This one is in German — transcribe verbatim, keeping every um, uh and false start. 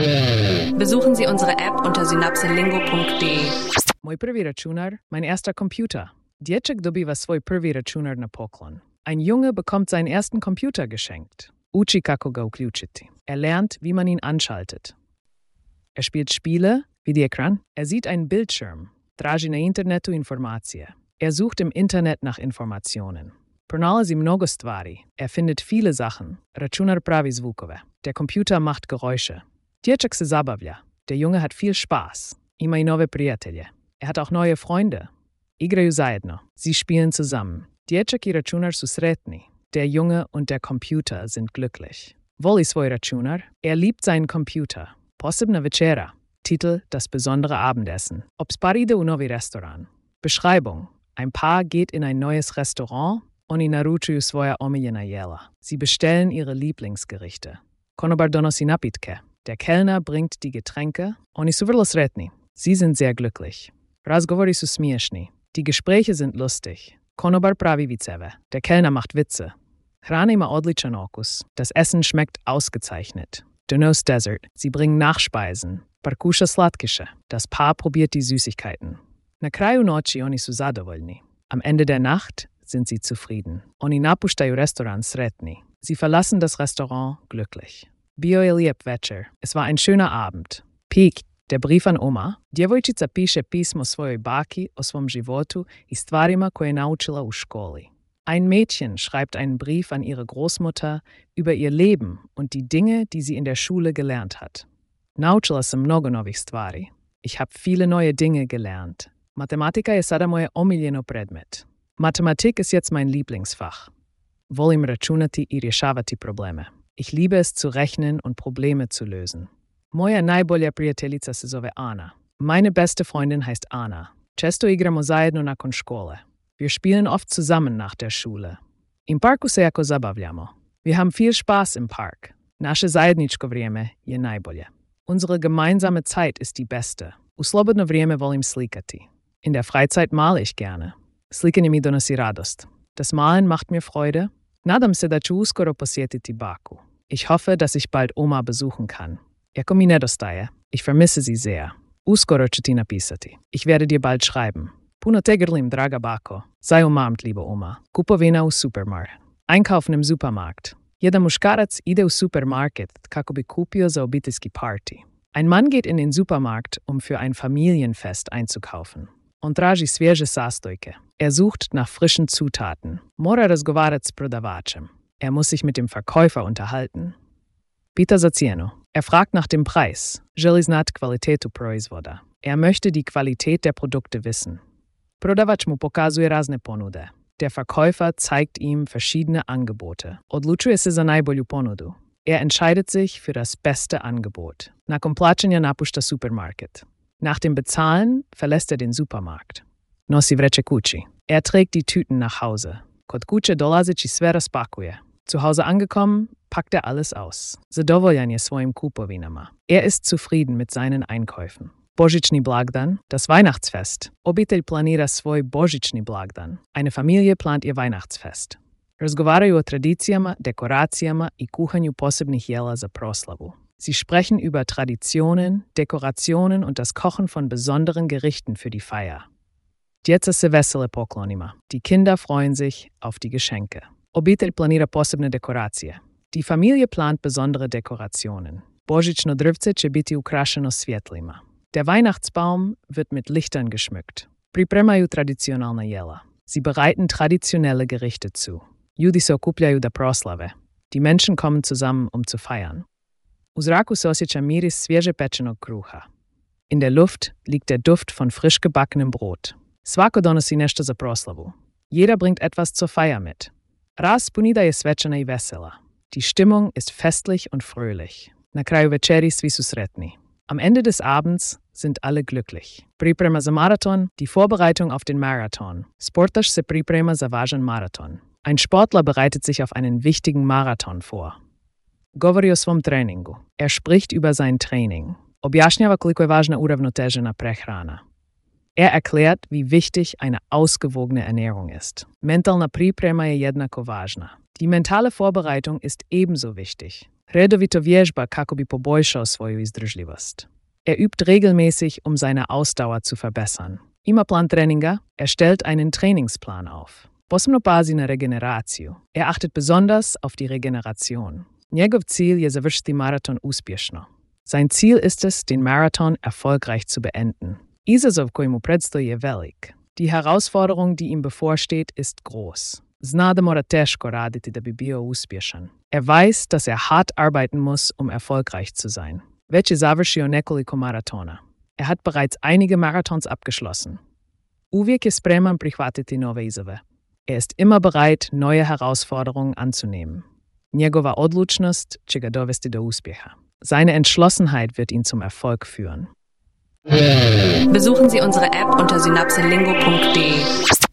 Besuchen Sie unsere App unter synapselingo punkt de. Mój prvi računar, mein erster Computer. Dječak dobiva svoj prvi računar na poklon. Ein Junge bekommt seinen ersten Computer geschenkt. Uči kako ga uključiti. Er lernt, wie man ihn anschaltet. Er spielt Spiele, wie die Ekran. Er sieht einen Bildschirm. Traži na internetu informacije. Er sucht im Internet nach Informationen. Pronalazi mnogo stvari. Er findet viele Sachen. Računar pravi zvukove. Der Computer macht Geräusche. Dječak se zabavlja. Der Junge hat viel Spaß. Ima i nove prijatelje. Er hat auch neue Freunde. Igraju zajedno. Sie spielen zusammen. Dječak i računar su sretni. Der Junge und der Computer sind glücklich. Voli svoj računar. Er liebt seinen Computer. Posebna večera. Titel: Das besondere Abendessen. Obs par ide u novi restoran. Beschreibung: Ein Paar geht in ein neues Restaurant. Oni naručuju svoja omiljena jela. Sie bestellen ihre Lieblingsgerichte. Konobar donosi napitke. Der Kellner bringt die Getränke. Oni su vrlo sretni. Sie sind sehr glücklich. Razgovori su smiješni. Die Gespräche sind lustig. Konobar pravi viceve. Der Kellner macht Witze. Hrana ima odličan okus. Das Essen schmeckt ausgezeichnet. Donos Dessert. Sie bringen Nachspeisen. Parkusha slatkiše. Das Paar probiert die Süßigkeiten. Na kraju noći oni su zadovoljni. Am Ende der Nacht sind sie zufrieden. Oni napuštaju restoran sretni. Sie verlassen das Restaurant glücklich. Bio je lijep večer. Es war ein schöner Abend. Pik. Der Brief an Oma. Djevojčica piše pismo svojoj baki o svom životu i stvarima koje je naučila u školi. Ein Mädchen schreibt einen Brief an ihre Großmutter über ihr Leben und die Dinge, die sie in der Schule gelernt hat. Naučila sam mnogo novih stvari. Ich habe viele neue Dinge gelernt. Matematika je sada moje omiljeno predmet. Mathematik ist jetzt mein Lieblingsfach. Volim računati i rješavati probleme. Ich liebe es zu rechnen und Probleme zu lösen. Moja najbolja prijateljica se zove Ana. Meine beste Freundin heißt Ana. Često igramo zajedno nakon škole. Wir spielen oft zusammen nach der Schule. Im parku se jako zabavljamo. Wir haben viel Spaß im Park. Naše zajedničko vrijeme je najbolje. Unsere gemeinsame Zeit ist die beste. U slobodno vrijeme volim slikati. In der Freizeit male ich gerne. Slikanje mi donosi radost. Das Malen macht mir Freude. Nadam se da ću uskoro posjetiti baku. Ich hoffe, dass ich bald Oma besuchen kann. Jako mi nedostaje. Ich vermisse sie sehr. Uskoro ću ti napisati. Ich werde dir bald schreiben. Puno te grlim, draga bako. Sei umarmt, liebe Oma. Kupovina u Supermarkt. Einkaufen im Supermarkt. Jedan muškarac ide u Supermarket kako bi kupio za obiteljski party. Ein Mann geht in den Supermarkt, um für ein Familienfest einzukaufen. On traži svježe sastojke. Er sucht nach frischen Zutaten. Mora razgovarat s prodavačem. Er muss sich mit dem Verkäufer unterhalten. Pita za cijenu. Er fragt nach dem Preis. Želi znat kvalitetu proizvoda. Er möchte die Qualität der Produkte wissen. Prodavač mu pokazuje razne ponude. Der Verkäufer zeigt ihm verschiedene Angebote. Odlučuje se za najbolju ponudu. Er entscheidet sich für das beste Angebot. Nakon plaćanja napušta Supermarket. Nach dem Bezahlen verlässt er den Supermarkt. Nosi vreće kući. Er trägt die Tüten nach Hause. Kod kuće dolazeći sve raspakuje. Zu Hause angekommen, packt er alles aus. Zadovoljan je svojim kupovinama. Er ist zufrieden mit seinen Einkäufen. Božićni blagdan, das Weihnachtsfest. Obitelj planira svoj božićni blagdan. Eine Familie plant ihr Weihnachtsfest. Razgovaraju o tradicijama, dekoracijama i kuhanju posebnih jela za proslavu. Sie sprechen über Traditionen, Dekorationen und das Kochen von besonderen Gerichten für die Feier. Djeca se vesele poklonima. Die Kinder freuen sich auf die Geschenke. Obitelj planira posebne dekoracije. Die Familie plant besondere Dekorationen. Božićno drvce će biti ukrašeno svjetlima. Der Weihnachtsbaum wird mit Lichtern geschmückt. Pripremaju tradicionalna jela. Sie bereiten traditionelle Gerichte zu. Ljudi se okupljaju da proslave. Die Menschen kommen zusammen, um zu feiern. U zraku se osjeća miris svježe pečenog kruha. In der Luft liegt der Duft von frisch gebackenem Brot. Svako donosi nešto za proslavu. Jeder bringt etwas zur Feier mit. Raz punida je svečana i vesela. Die Stimmung ist festlich und fröhlich. Na kraju večeri svi su sretni. Am Ende des Abends sind alle glücklich. Priprema za maraton, die Vorbereitung auf den Marathon. Sportaš se priprema za važan maraton. Ein Sportler bereitet sich auf einen wichtigen Marathon vor. Govori o svom treningu. Er spricht über sein Training. Objašnjava koliko je važna uravnotežena prehrana. Er erklärt, wie wichtig eine ausgewogene Ernährung ist. Mentalna priprema je jednako važna. Die mentale Vorbereitung ist ebenso wichtig. Redovito vježba kako bi poboljšao svoju izdržljivost. Er übt regelmäßig, um seine Ausdauer zu verbessern. Ima plan treninga, er stellt einen Trainingsplan auf. Posebno pazi na regeneraciju. Er achtet besonders auf die Regeneration. Njegov cilj je završiti maraton uspješno. Sein Ziel ist es, den Marathon erfolgreich zu beenden. Izazov koji mu predstoji je velik. Die Herausforderung, die ihm bevorsteht, ist groß. Zna da mora teško raditi da bi bio uspješan. Er weiß, dass er hart arbeiten muss, um erfolgreich zu sein. Već je završio nekoliko maratona. Er hat bereits einige Marathons abgeschlossen. Uvijek je spreman prihvatiti nove izove. Er ist immer bereit, neue Herausforderungen anzunehmen. Njegova odlučnost će ga dovesti do uspjeha. Seine Entschlossenheit wird ihn zum Erfolg führen. Besuchen Sie unsere App unter synapselingo punkt de.